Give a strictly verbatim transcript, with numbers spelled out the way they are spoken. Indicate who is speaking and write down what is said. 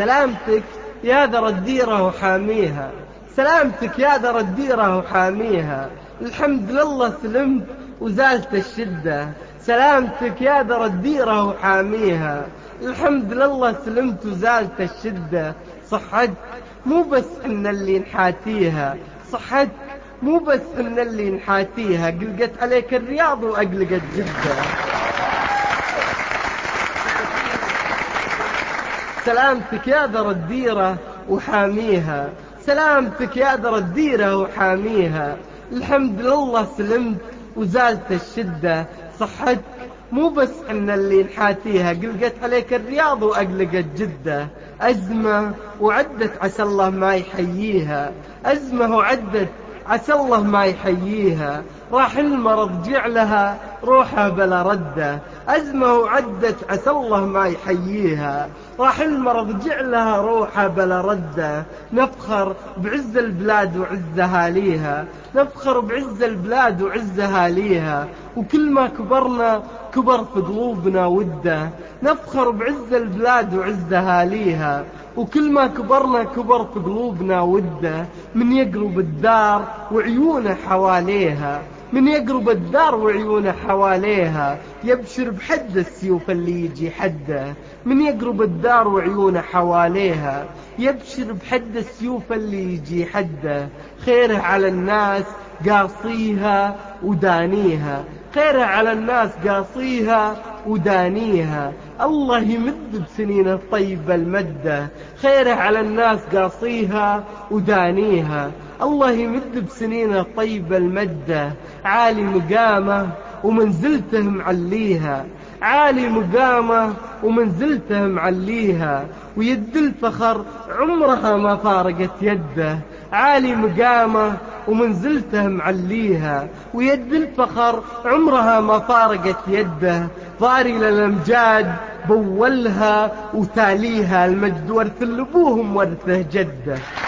Speaker 1: سلامتك يا ذرى الديرة وحاميها، سلامتك يا ذرى الديرة وحاميها، الحمد لله سلمت وزالت الشدة. سلامتك يا ذرى الديرة وحاميها، الحمد لله سلمت وزالت الشدة. صحتك مو بس إن اللي نحاتيها، صحتك مو بس إن اللي نحاتيها، قلقت عليك الرياض وأقلقت جدة. سلامتك يا ذرى الديرة وحاميها، سلامتك يا ذرى الديرة وحاميها، الحمد لله سلمت وزالت الشدة. صحتك مو بس إن اللي نحاتيها، قلقت عليك الرياض وأقلقت جدة. أزمة وعدت عسى الله ما يحييها، أزمة وعدت عسى الله ما يحييها، راح المرض جعلها روحه بلا ردة. أزمة وعدت عسى الله ما يحييها، راح المرض جعلها روحه بلا ردة. نفخر بعز البلاد وعز أهاليها، نفخر بعز البلاد وعز أهاليها، وكل ما كبرنا كبر في قلوبنا وده. نفخر بعز البلاد وعز أهاليها، وكل ما كبرنا كبر في قلوبنا وده. من يقرب الدار وعيونه حواليها، من يقرب الدار وعيونه حواليها، يبشر بحد السيوف اللي يجي حده. من يقرب الدار وعيونه حواليها، يبشر بحد السيوف اللي يجي حده. خيره على الناس قاصيها ودانيها، خيره على الناس قاصيها ودانيها، الله يمد بسنين الطيبة المدة. خيره على الناس قاصيها ودانيها، الله يمد بسنين الطيبة المدة. عالي مقامه ومنزلته معليها، عالي مقامه ومنزلته معليها، ويد الفخر عمرها ما فارقت يده. عالي مقامه ومنزلته معليها، ويد الفخر عمرها ما فارقت يده. ضاري للأمجاد بولها وتاليها، المجد ورث لأبوهم ورثه جده.